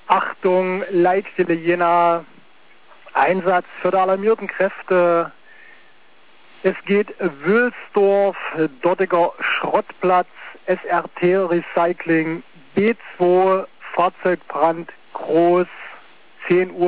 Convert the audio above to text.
Achtung, Leitstelle Jena, Einsatz für die alarmierten Kräfte. Es geht Wülsdorf, dortiger Schrottplatz, SRT Recycling, B2, Fahrzeugbrand, groß, 10 Uhr.